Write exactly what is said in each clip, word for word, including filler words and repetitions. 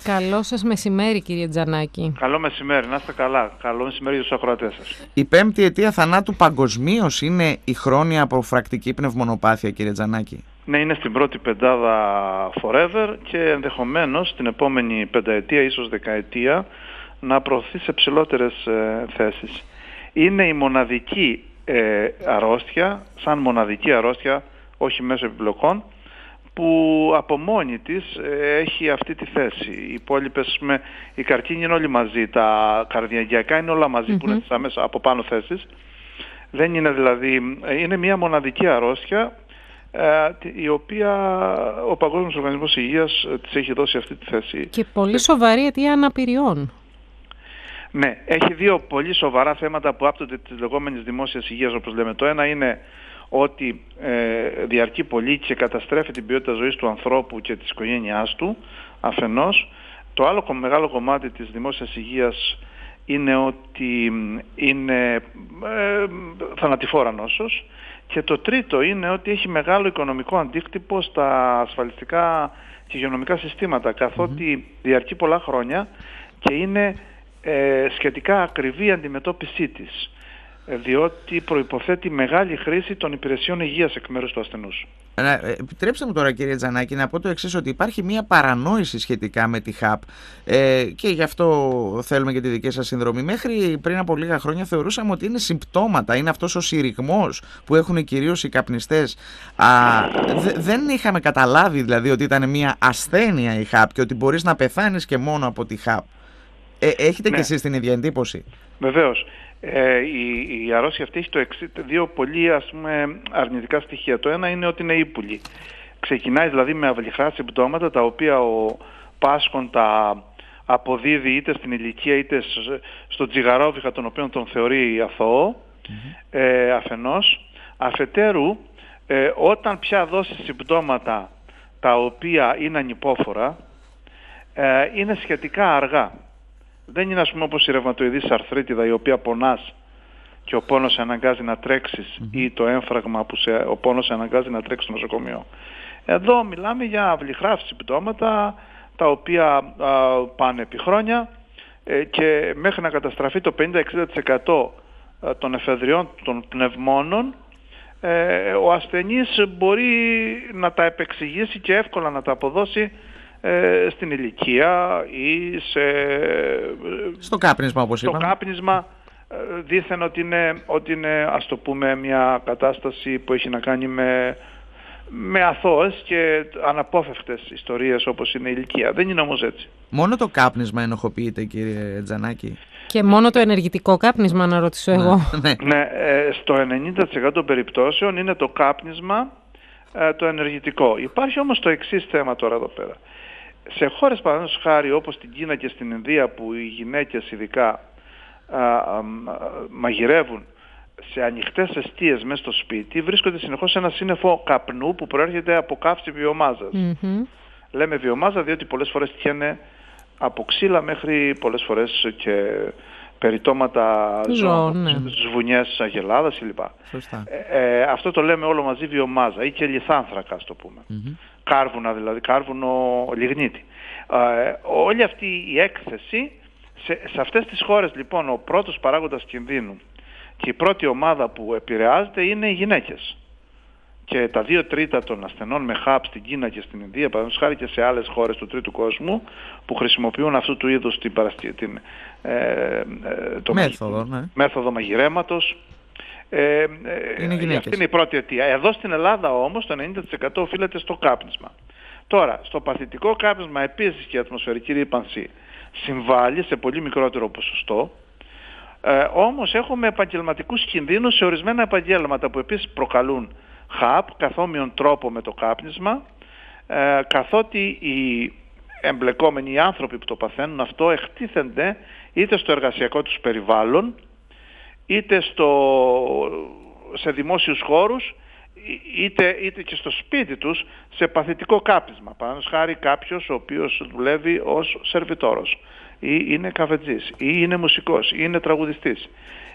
Καλό σας μεσημέρι, κύριε Τζανάκη. Καλό μεσημέρι, να είστε καλά. Καλό μεσημέρι για τους ακροατές σας. Η πέμπτη αιτία θανάτου παγκοσμίως είναι η χρόνια αποφρακτική πνευμονοπάθεια, κύριε Τζανάκη. Ναι, είναι στην πρώτη πεντάδα forever και ενδεχομένως την επόμενη πενταετία, ίσως δεκαετία, να προωθεί σε ψηλότερες ε, θέσεις. Είναι η μοναδική ε, αρρώστια, σαν μοναδική αρρώστια, όχι μέσω επιπλοκών, που από μόνη της ε, έχει αυτή τη θέση. Οι υπόλοιπες, με, οι καρκίνοι είναι όλοι μαζί, τα καρδιαγγειακά είναι όλα μαζί, mm-hmm. που είναι τις αμέσως από πάνω θέσεις. Δεν είναι δηλαδή, είναι μια μοναδική αρρώστια, ε, η οποία ο Παγκόσμιος Οργανισμός Υγείας της έχει δώσει αυτή τη θέση. Και πολύ σοβαρή αιτία αναπηριών. Ναι, έχει δύο πολύ σοβαρά θέματα που άπτονται της λεγόμενης δημόσιας υγείας, όπως λέμε. Το ένα είναι ότι ε, διαρκεί πολύ και καταστρέφει την ποιότητα ζωής του ανθρώπου και της οικογένειάς του, αφενός. Το άλλο μεγάλο κομμάτι της δημόσιας υγείας είναι ότι είναι ε, θανατηφόρα νόσος. Και το τρίτο είναι ότι έχει μεγάλο οικονομικό αντίκτυπο στα ασφαλιστικά και υγειονομικά συστήματα, καθότι mm-hmm. διαρκεί πολλά χρόνια και είναι ε, σχετικά ακριβή η αντιμετώπιση της, διότι προϋποθέτει μεγάλη χρήση των υπηρεσιών υγείας εκ μέρους του ασθενούς. Ε, επιτρέψτε μου τώρα, κύριε Τζανάκη, να πω το εξής, ότι υπάρχει μια παρανόηση σχετικά με τη χαπ ε, και γι' αυτό θέλουμε και τη δική σας συνδρομή. Μέχρι πριν από λίγα χρόνια θεωρούσαμε ότι είναι συμπτώματα, είναι αυτός ο συρριγμός που έχουν κυρίως οι καπνιστές. Α, δε, δεν είχαμε καταλάβει δηλαδή ότι ήταν μια ασθένεια η χαπ και ότι μπορείς να πεθάνεις και μόνο από τη χαπ. Ε, έχετε ναι. κι εσείς την ίδια εντύπωση? Βεβαίως. Ε, η, η αρρώστια αυτή έχει το εξή, δύο πολύ ας πούμε, αρνητικά στοιχεία. Το ένα είναι ότι είναι ύπουλη. Ξεκινάει δηλαδή με αυλιχρά συμπτώματα, τα οποία ο πάσχων τα αποδίδει είτε στην ηλικία είτε στο τσιγαρόβιχα, τον οποίο τον θεωρεί αθώο, mm-hmm. ε, αφενός. Αφετέρου, ε, όταν πια δώσει συμπτώματα τα οποία είναι ανυπόφορα, ε, είναι σχετικά αργά. Δεν είναι, ας πούμε, όπως η ρευματοειδής αρθρίτιδα, η οποία πονάς και ο πόνος σε αναγκάζει να τρέξεις, mm-hmm. ή το έμφραγμα που σε, ο πόνος σε αναγκάζει να τρέξεις στο νοσοκομείο. Εδώ μιλάμε για αυλιχρά συμπτώματα τα οποία α, πάνε επί χρόνια ε, και μέχρι να καταστραφεί το πενήντα με εξήντα τοις εκατό των εφεδριών των πνευμόνων, ε, ο ασθενής μπορεί να τα επεξηγήσει και εύκολα να τα αποδώσει στην ηλικία ή σε... στο κάπνισμα, όπως στο είπαμε. Στο κάπνισμα δήθεν ότι είναι, ότι είναι, ας το πούμε, μια κατάσταση που έχει να κάνει με, με αθώες και αναπόφευκτες ιστορίες, όπως είναι η ηλικία. Δεν είναι όμως έτσι. Μόνο το κάπνισμα ενοχοποιείται, κύριε Τζανάκη? Και μόνο το ενεργητικό κάπνισμα, να ρωτήσω εγώ? Ναι, ναι στο ενενήντα τοις εκατό των περιπτώσεων είναι το κάπνισμα το ενεργητικό. Υπάρχει όμως το εξής θέμα τώρα εδώ πέρα. Σε χώρες, παραδείγματος χάρη, όπως στην Κίνα και στην Ινδία, που οι γυναίκες ειδικά α, α, α, μαγειρεύουν σε ανοιχτές εστίες μέσα στο σπίτι, βρίσκονται συνεχώς σε ένα σύννεφο καπνού που προέρχεται από καύση βιομάζας. Mm-hmm. Λέμε βιομάζα διότι πολλές φορές τυχαίνε από ξύλα μέχρι πολλές φορές και περιτώματα ζώων, ναι. Σβουνιές αγελάδας κλπ. Ε, ε, αυτό το λέμε όλο μαζί βιομάζα ή και λιθάνθρακα, ας το πούμε. Mm-hmm. Κάρβουνα δηλαδή, κάρβουνο λιγνίτη. Ε, όλη αυτή η έκθεση, σε, σε αυτές τις χώρες λοιπόν ο πρώτος παράγοντας κινδύνου και η πρώτη ομάδα που επηρεάζεται είναι οι γυναίκες. Και τα δύο τρίτα των ασθενών με χαπ στην Κίνα και στην Ινδία, παραδείγματος χάρη και σε άλλες χώρες του τρίτου κόσμου, που χρησιμοποιούν αυτού του είδους την, παραστη... την ε, ε, το μέθοδο, μαγει... ναι. μέθοδο μαγειρέματος. Ε, ε, είναι αυτή είναι η πρώτη αιτία. Εδώ στην Ελλάδα όμως το ενενήντα τοις εκατό οφείλεται στο κάπνισμα. Τώρα, στο παθητικό κάπνισμα επίσης και η ατμοσφαιρική ρύπανση συμβάλλει σε πολύ μικρότερο ποσοστό. Ε, όμως έχουμε επαγγελματικούς κινδύνους σε ορισμένα επαγγέλματα που επίσης προκαλούν χαπ, καθόμοιον τρόπο με το κάπνισμα, ε, καθότι οι εμπλεκόμενοι, οι άνθρωποι που το παθαίνουν αυτό, εκτίθενται είτε στο εργασιακό τους περιβάλλον, είτε στο, σε δημόσιους χώρους, είτε, είτε και στο σπίτι τους σε παθητικό κάπνισμα. Παραδείγματος χάρη κάποιος ο οποίος δουλεύει ως σερβιτόρος ή είναι καφετζής ή είναι μουσικός ή είναι τραγουδιστής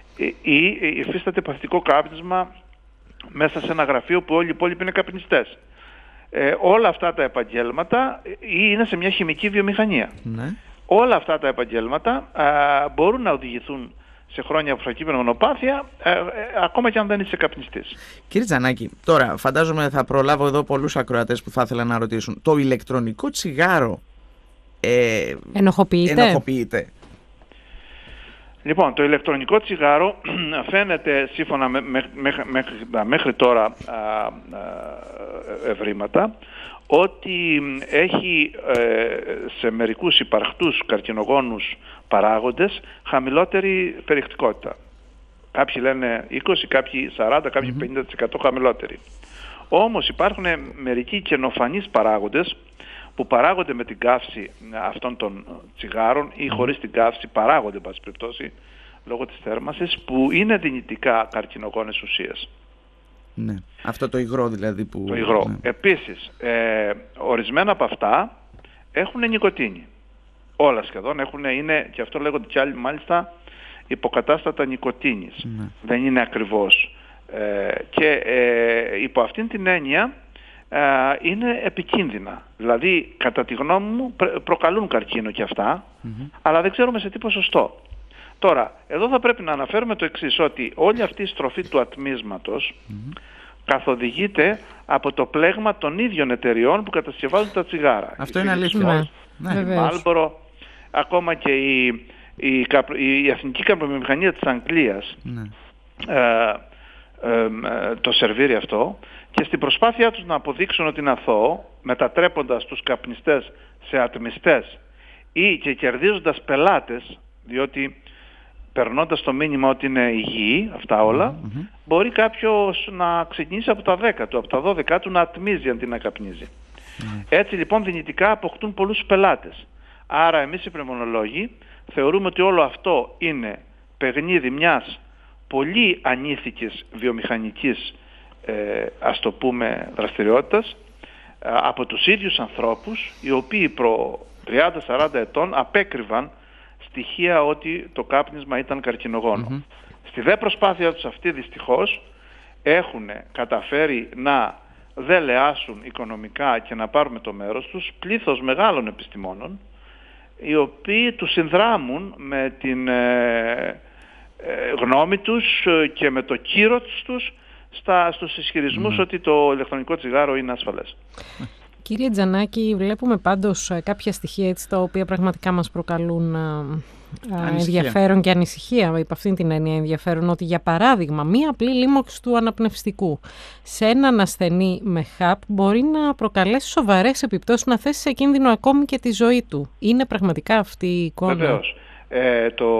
ή υφίσταται παθητικό κάπνισμα μέσα σε ένα γραφείο που όλοι οι υπόλοιποι είναι καπνιστές. Ε, όλα αυτά τα επαγγέλματα είναι σε μια χημική βιομηχανία. Ναι. Όλα αυτά τα επαγγέλματα α, μπορούν να οδηγηθούν σε χρόνια από πνευμονοπάθεια, ε, ε, ακόμα και αν δεν είσαι καπνιστής. Κύριε Τζανάκη, τώρα φαντάζομαι θα προλάβω εδώ πολλούς ακροατές που θα ήθελαν να ρωτήσουν. Το ηλεκτρονικό τσιγάρο ε, ενοχοποιείται. ενοχοποιείται. Λοιπόν, το ηλεκτρονικό τσιγάρο φαίνεται σύμφωνα με, με, με, με, μέχρι τώρα α, α, ευρήματα ότι έχει ε, σε μερικούς υπαρκτούς καρκινογόνους παράγοντες χαμηλότερη περιεκτικότητα. Κάποιοι λένε είκοσι, κάποιοι σαράντα, κάποιοι πενήντα τοις εκατό χαμηλότερη. Όμως υπάρχουν μερικοί καινοφανείς παράγοντες που παράγονται με την καύση αυτών των τσιγάρων ή χωρίς την καύση, παράγονται εν πάση περιπτώσει λόγω της θέρμανσης, που είναι δυνητικά καρκινογόνες ουσίες. Ναι. Αυτό το υγρό δηλαδή που... Το υγρό. Ναι. Επίσης, ε, ορισμένα από αυτά έχουν νικοτίνη. Όλα σχεδόν έχουν, είναι, και αυτό λέγονται και άλλοι μάλιστα, υποκατάστατα νικοτίνης. Ναι. Δεν είναι ακριβώς. Ε, και ε, υπό αυτήν την έννοια ε, είναι επικίνδυνα. Δηλαδή, κατά τη γνώμη μου, προκαλούν καρκίνο και αυτά, mm-hmm. αλλά δεν ξέρουμε σε τι ποσοστό. Τώρα, εδώ θα πρέπει να αναφέρουμε το εξής, ότι όλη αυτή η στροφή του ατμίσματος mm-hmm. καθοδηγείται από το πλέγμα των ίδιων εταιριών που κατασκευάζουν τα τσιγάρα. Αυτό είναι αλήθεια. Ναι. Η Marlboro, ακόμα και η, η, η, η Εθνική Καπνοβιομηχανία της Αγγλίας ναι. ε, ε, ε, το σερβίρει αυτό, και στην προσπάθειά τους να αποδείξουν ότι είναι αθώο, μετατρέποντας τους καπνιστές σε ατμιστές ή και κερδίζοντας πελάτες, διότι περνώντας το μήνυμα ότι είναι υγιή αυτά όλα, mm-hmm. μπορεί κάποιος να ξεκινήσει από τα δέκα του, από τα δώδεκα του να ατμίζει αντί να καπνίζει. Mm. Έτσι λοιπόν δυνητικά αποκτούν πολλούς πελάτες. Άρα εμείς οι πνευμονολόγοι θεωρούμε ότι όλο αυτό είναι παιχνίδι μιας πολύ ανήθικης βιομηχανικής ε, ας το πούμε δραστηριότητας ε, από τους ίδιους ανθρώπους, οι οποίοι προ τριάντα σαράντα ετών απέκρυβαν στοιχεία ότι το κάπνισμα ήταν καρκινογόνο. Mm-hmm. Στη δε προσπάθεια τους αυτή δυστυχώς έχουν καταφέρει να δελεάσουν οικονομικά και να πάρουν το μέρος τους πλήθος μεγάλων επιστημόνων, οι οποίοι τους συνδράμουν με την ε, ε, γνώμη τους και με το κύρος τους στα, στους ισχυρισμούς mm-hmm. ότι το ηλεκτρονικό τσιγάρο είναι ασφαλές. Κύριε Τζανάκη, βλέπουμε πάντως κάποια στοιχεία έτσι, τα οποία πραγματικά μας προκαλούν α, ενδιαφέρον και ανησυχία, υπ' αυτήν την έννοια ενδιαφέρον, ότι για παράδειγμα μία απλή λίμωξη του αναπνευστικού σε έναν ασθενή με χαπ μπορεί να προκαλέσει σοβαρές επιπτώσεις, να θέσει σε κίνδυνο ακόμη και τη ζωή του. Είναι πραγματικά αυτή η εικόνα? Βεβαίως. Ε, το,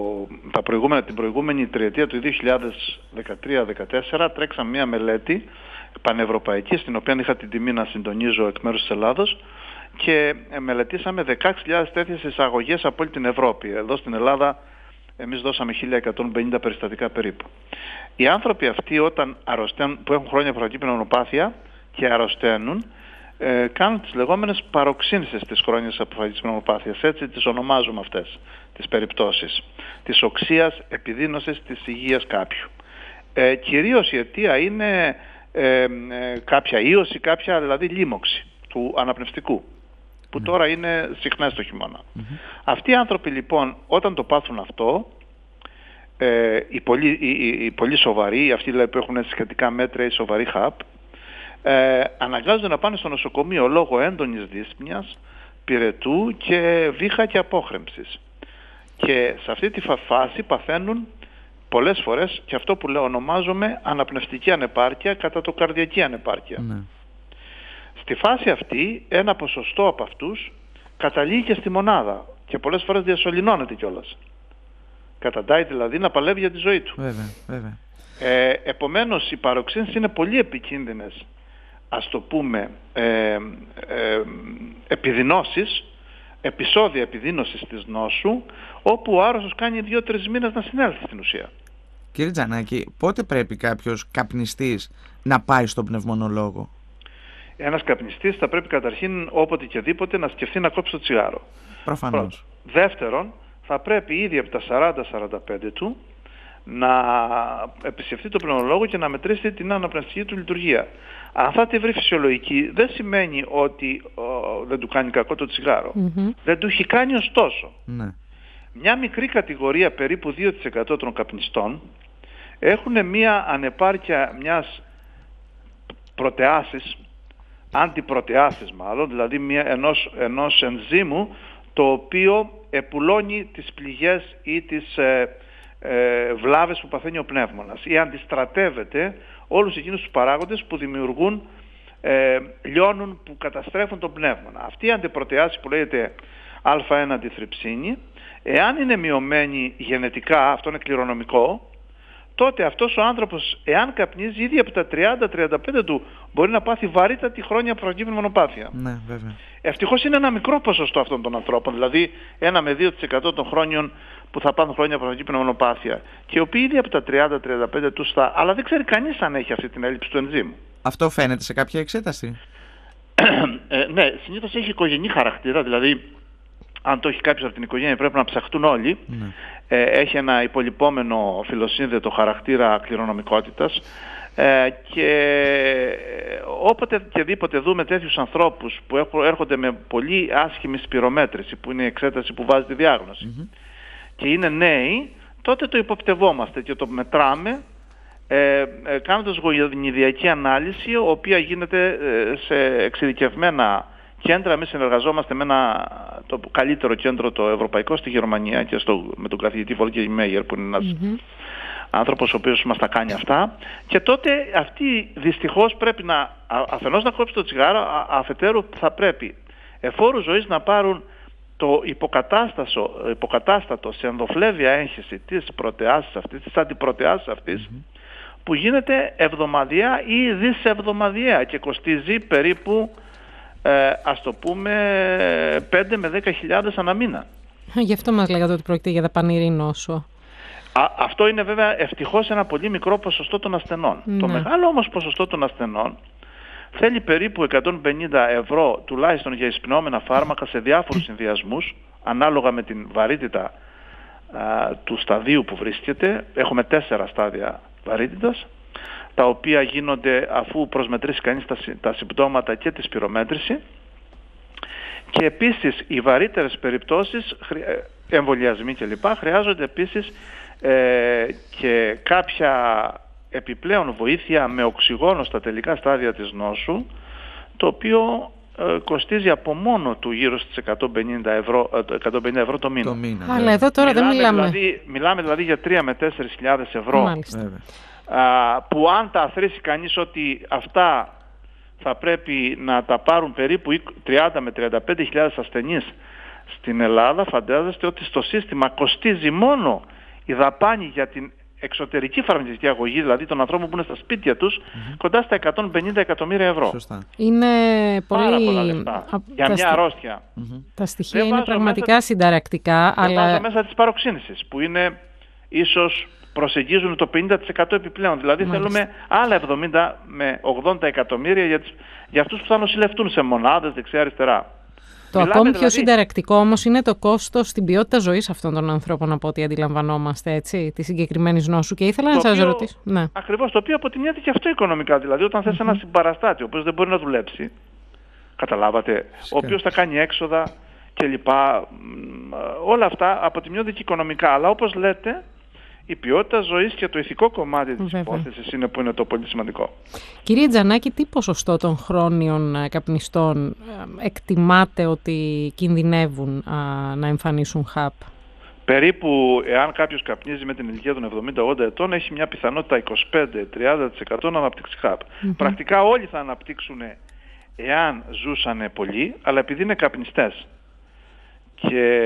τα προηγούμενα, την προηγούμενη τριετία του δύο χιλιάδες δεκατρία δεκατέσσερα τρέξαμε μία μελέτη πανευρωπαϊκή, στην οποία είχα την τιμή να συντονίζω εκ μέρους της Ελλάδος, και μελετήσαμε δεκαέξι χιλιάδες τέτοιες εισαγωγές από όλη την Ευρώπη. Εδώ στην Ελλάδα εμείς δώσαμε χίλια εκατόν πενήντα περιστατικά περίπου. Οι άνθρωποι αυτοί όταν αρρωσταίνουν, που έχουν χρόνια προαγγή πνευμονοπάθεια και αρρωσταίνουν, ε, κάνουν τις λεγόμενες παροξύνσεις της χρόνιας αποφαγής πνευμονοπάθειας. Έτσι τις ονομάζουμε αυτές τις περιπτώσεις της οξείας επιδείνωσης της υγείας κάποιου. Ε, κυρίως η αιτία είναι Ε, ε, κάποια ίωση, κάποια δηλαδή λίμωξη του αναπνευστικού, που mm. τώρα είναι συχνά στο χειμώνα. Mm-hmm. Αυτοί οι άνθρωποι λοιπόν όταν το πάθουν αυτό, ε, οι, πολύ, οι, οι, οι πολύ σοβαροί, αυτοί δηλαδή που έχουν σχετικά μέτρα ή σοβαρή χαπ, ε, αναγκάζονται να πάνε στο νοσοκομείο λόγω έντονης δύσπνοιας, πυρετού και βήχα και απόχρεμψης. Και σε αυτή τη φάση παθαίνουν πολλές φορές και αυτό που λέω ονομάζομαι αναπνευστική ανεπάρκεια κατά το καρδιακή ανεπάρκεια. Ναι. Στη φάση αυτή ένα ποσοστό από αυτούς καταλήγει και στη μονάδα και πολλές φορές διασωληνώνεται κιόλας. Καταντάει δηλαδή να παλεύει για τη ζωή του. Βέβαια, βέβαια. Ε, επομένως οι παροξύνσεις είναι πολύ επικίνδυνες, ας το πούμε, ε, ε, επιδεινώσεις, επεισόδια επιδείνωσης της νόσου, όπου ο άρρωστος κάνει δύο-τρεις μήνες να συνέλθει στην ουσία. Κύριε Τζανάκη, πότε πρέπει κάποιος καπνιστής να πάει στον πνευμονολόγο? Ένας καπνιστής θα πρέπει καταρχήν όποτε και δίποτε να σκεφτεί να κόψει το τσιγάρο. Προφανώς. Δεύτερον, θα πρέπει ήδη από τα σαράντα σαράντα πέντε του να επισκεφτεί τον πνευμονολόγο και να μετρήσει την αναπνευστική του λειτουργία. Αν θα τη βρει φυσιολογική, δεν σημαίνει ότι ο, δεν του κάνει κακό το τσιγάρο. Mm-hmm. Δεν του έχει κάνει ωστόσο. Mm-hmm. Μια μικρή κατηγορία, περίπου δύο τοις εκατό των καπνιστών, έχουν μια ανεπάρκεια μιας πρωτεάσης, αντιπρωτεάσης μάλλον, δηλαδή μια, ενός, ενός ενζύμου, το οποίο επουλώνει τις πληγές ή τις ε, ε, βλάβες που παθαίνει ο πνεύμονας ή αντιστρατεύεται όλους εκείνους τους παράγοντες που δημιουργούν, ε, λιώνουν, που καταστρέφουν τον πνεύμονα. Αυτή η αντιπρωτεάση που λέγεται α ένα αντιθρυψίνη, εάν είναι μειωμένη γενετικά, αυτό είναι κληρονομικό, τότε αυτός ο άνθρωπος, εάν καπνίζει, ήδη από τα τριάντα με τριάντα πέντε του μπορεί να πάθει βαρύτατη χρόνια προκύπτει μονοπάθεια. Ναι, βέβαια. Ευτυχώς είναι ένα μικρό ποσοστό αυτών των ανθρώπων, δηλαδή ένα με δύο τοις εκατό των χρόνιων που θα πάθουν χρόνια προκύπτει μονοπάθεια, και οι οποίοι ήδη από τα τριάντα με τριάντα πέντε τους θα, αλλά δεν ξέρει κανείς αν έχει αυτή την έλλειψη του ενζύμου. Αυτό φαίνεται σε κάποια εξέταση? ε, ναι, συνήθως έχει οικογενή χαρακτήρα, δηλαδή αν το έχει κάποιος από την οικογένεια πρέπει να ψαχτούν όλοι. Ναι. Ε, έχει ένα υπολοιπόμενο φιλοσύνδετο χαρακτήρα κληρονομικότητας, ε, και όποτε και δίποτε δούμε τέτοιους ανθρώπους που έρχονται με πολύ άσχημη σπυρομέτρηση, που είναι η εξέταση που βάζει τη διάγνωση, mm-hmm. και είναι νέοι, τότε το υποπτευόμαστε και το μετράμε, ε, ε, κάνοντας γονιδιακή ανάλυση, η οποία γίνεται ε, σε εξειδικευμένα κέντρα. Εμείς συνεργαζόμαστε με ένα, το καλύτερο κέντρο το ευρωπαϊκό στη Γερμανία, και στο, με τον καθηγητή Βόλκε Μέγερ, που είναι ένας mm-hmm. άνθρωπος ο οποίος μας τα κάνει αυτά, και τότε αυτοί δυστυχώς πρέπει να αφενός να κόψει το τσιγάρο, αφετέρου θα πρέπει εφόρου ζωής να πάρουν το υποκατάστατο σε ενδοφλέβεια έγχυση της πρωτεάσης αυτής, της αντιπρωτεάσης αυτής, mm-hmm. που γίνεται εβδομαδιαία ή δισεβδομαδιαία και κοστίζει περίπου, Ε, ας το πούμε, πέντε με δέκα χιλιάδες ανά μήνα. Γι' αυτό μας λέγατε ότι πρόκειται για δαπανηρή νόσο. Α, αυτό είναι βέβαια ευτυχώς ένα πολύ μικρό ποσοστό των ασθενών. Ναι. Το μεγάλο όμως ποσοστό των ασθενών θέλει περίπου εκατόν πενήντα ευρώ τουλάχιστον για εισπνεώμενα φάρμακα σε διάφορους συνδυασμούς, ανάλογα με την βαρύτητα α, του σταδίου που βρίσκεται. Έχουμε τέσσερα στάδια βαρύτητας, τα οποία γίνονται αφού προσμετρήσει κανείς τα, τα συμπτώματα και τη σπυρομέτρηση, και επίσης οι βαρύτερες περιπτώσεις, εμβολιασμοί κλπ, χρειάζονται επίσης ε, και κάποια επιπλέον βοήθεια με οξυγόνο στα τελικά στάδια της νόσου, το οποίο ε, κοστίζει από μόνο του γύρω στις εκατόν πενήντα ευρώ, εκατόν πενήντα ευρώ το μήνα. Το μήνα, αλλά εδώ τώρα μιλάμε δεν μιλάμε. Δηλαδή, μιλάμε δηλαδή για τρεις με τέσσερις χιλιάδες ευρώ. Μάλιστα. Uh, που αν τα αθροίσει κανείς ότι αυτά θα πρέπει να τα πάρουν περίπου τριάντα με τριάντα πέντε χιλιάδες ασθενείς στην Ελλάδα, φαντάζεστε ότι στο σύστημα κοστίζει μόνο η δαπάνη για την εξωτερική φαρμακευτική αγωγή, δηλαδή των ανθρώπων που είναι στα σπίτια τους, mm-hmm. κοντά στα εκατόν πενήντα εκατομμύρια ευρώ. Σωστά. Είναι πάρα πολύ... πολλά λεφτά Α, για μια στι... αρρώστια. Mm-hmm. Τα στοιχεία δεν είναι πραγματικά μέσα... συνταρακτικά. Δεν αλλά... βάζω μέσα της παροξύνησης, που είναι ίσως προσεγγίζουν το πενήντα τοις εκατό επιπλέον. Δηλαδή Μάλιστα. θέλουμε άλλα εβδομήντα με ογδόντα εκατομμύρια για, τις, για αυτούς που θα νοσηλευτούν σε μονάδες δεξιά-αριστερά. Το Μιλάμε ακόμη δηλαδή... πιο συνταρακτικό όμως είναι το κόστος στην ποιότητα ζωής αυτών των ανθρώπων, από ό,τι αντιλαμβανόμαστε, έτσι, τη συγκεκριμένη νόσου. Και ήθελα το να σας οποίο... ρωτήσω. Ναι. Ακριβώς, το οποίο αποτιμιέται και αυτό οικονομικά. Δηλαδή, όταν θες mm-hmm. ένα συμπαραστάτη, ο οποίος δεν μπορεί να δουλέψει, καταλάβατε, Φυσικά. ο οποίος θα κάνει έξοδα κλπ. Όλα αυτά αποτιμιώνται και οικονομικά. Αλλά όπως λέτε, η ποιότητα ζωής και το ηθικό κομμάτι της υπόθεσης είναι που είναι το πολύ σημαντικό. Κύριε Τζανάκη, τι ποσοστό των χρόνιων καπνιστών εκτιμάτε ότι κινδυνεύουν α, να εμφανίσουν χαπ? Περίπου, εάν κάποιος καπνίζει με την ηλικία των εβδομήντα ογδόντα ετών, έχει μια πιθανότητα είκοσι πέντε με τριάντα τοις εκατό να αναπτύξει χαπ. Mm-hmm. Πρακτικά όλοι θα αναπτύξουν εάν ζούσαν πολύ, αλλά επειδή είναι καπνιστές. Και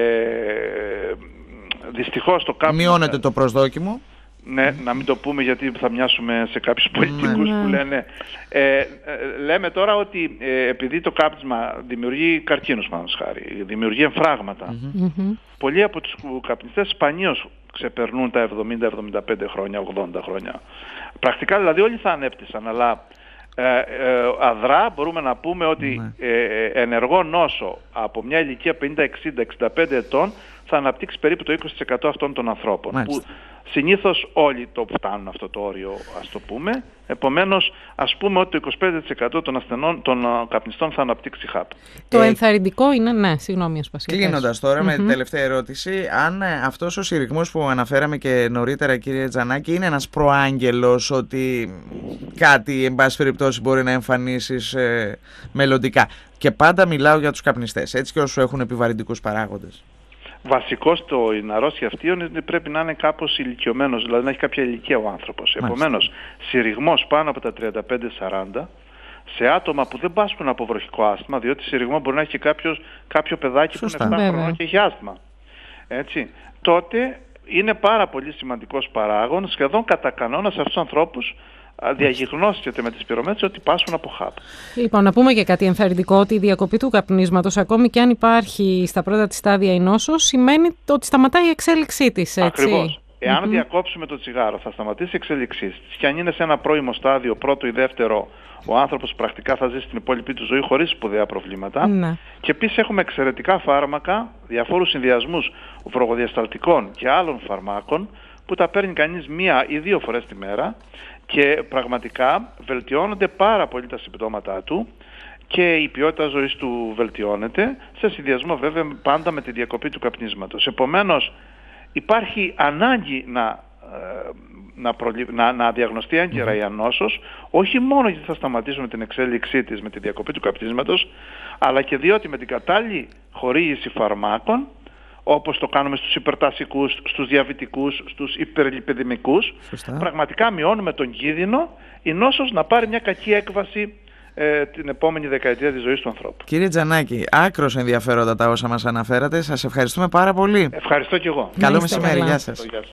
δυστυχώς το κάπνισμα... Μειώνεται το προσδόκιμο. Ναι, να μην το πούμε γιατί θα μοιάσουμε σε κάποιους πολιτικούς mm. που λένε... Ε, ε, λέμε τώρα ότι ε, επειδή το κάπνισμα δημιουργεί καρκίνους, πάνω χάρη, δημιουργεί εμφράγματα. Mm-hmm. Πολλοί από τους καπνιστές σπανίως ξεπερνούν τα εβδομήντα με εβδομήντα πέντε χρόνια, ογδόντα χρόνια. Πρακτικά δηλαδή όλοι θα ανέπτυσαν, αλλά... Ε, ε, αδρά μπορούμε να πούμε ότι mm. ε, ενεργό νόσο από μια ηλικία πενήντα, εξήντα, εξήντα πέντε ετών θα αναπτύξει περίπου το είκοσι τοις εκατό αυτών των ανθρώπων. Μάλιστα. Που Συνήθως όλοι το φτάνουν αυτό το όριο, ας το πούμε. Επομένως, ας πούμε ότι το είκοσι πέντε τοις εκατό των ασθενών, των καπνιστών θα αναπτύξει χάπ. Το ε, ενθαρρυντικό είναι, ναι, συγγνώμη, Ασπασία. Κλείνοντας τώρα mm-hmm. με την τελευταία ερώτηση, αν αυτός ο συρριγμός που αναφέραμε και νωρίτερα, κύριε Τζανάκη, είναι ένας προάγγελος ότι κάτι, εν πάση περιπτώσει, μπορεί να εμφανίσεις ε, μελλοντικά. Και πάντα μιλάω για τους καπνιστές, έτσι και όσους έχουν επιβαρυντικούς παράγοντες. Βασικό στην αρρώστια αυτή είναι ότι πρέπει να είναι κάπως ηλικιωμένος, δηλαδή να έχει κάποια ηλικία ο άνθρωπος. Επομένως, συρριγμός πάνω από τα τριάντα πέντε σαράντα σε άτομα που δεν πάσχουν από βροχικό άσθμα, διότι συρριγμό μπορεί να έχει κάποιος, κάποιο παιδάκι Σωστά. που είναι επτά χρονών και έχει άσθμα. Έτσι, τότε είναι πάρα πολύ σημαντικός παράγων, σχεδόν κατά κανόνα σε αυτούς τους ανθρώπους διαγιγνώσκεται με τις πυρομέτρες ότι πάσχουν από χάπ. Λοιπόν, να πούμε και κάτι ενθαρρυντικό, ότι η διακοπή του καπνίσματος, ακόμη και αν υπάρχει στα πρώτα της στάδια η νόσος, σημαίνει ότι σταματάει η εξέλιξή της, έτσι. Ακριβώς. Εάν mm-hmm. διακόψουμε το τσιγάρο, θα σταματήσει η εξέλιξή της. Και αν είναι σε ένα πρώιμο στάδιο, πρώτο ή δεύτερο, ο άνθρωπος πρακτικά θα ζήσει την υπόλοιπη του ζωή χωρίς σπουδαία προβλήματα. Mm-hmm. Και επίσης έχουμε εξαιρετικά φάρμακα, διαφόρους συνδυασμούς βροχοδιασταλτικών και άλλων φαρμάκων, που τα παίρνει κανείς μία ή δύο φορές τη μέρα και πραγματικά βελτιώνονται πάρα πολύ τα συμπτώματά του και η ποιότητα ζωής του βελτιώνεται, σε συνδυασμό βέβαια πάντα με τη διακοπή του καπνίσματος. Επομένως, υπάρχει ανάγκη να, να, προλη... να, να διαγνωστεί έγκαιρα η ανόσος, όχι μόνο γιατί θα σταματήσουμε την εξέλιξή της με τη διακοπή του καπνίσματος, αλλά και διότι με την κατάλληλη χορήγηση φαρμάκων, όπως το κάνουμε στους υπερτασικούς, στους διαβητικούς, στους υπερλιπιδημικούς, Σωστά. πραγματικά μειώνουμε τον κίνδυνο η νόσος να πάρει μια κακή έκβαση ε, την επόμενη δεκαετία της ζωής του ανθρώπου. Κύριε Τζανάκη, άκρως ενδιαφέροντα τα όσα μας αναφέρατε. Σας ευχαριστούμε πάρα πολύ. Ευχαριστώ και εγώ. Καλό μεσημέρι. Γεια σας.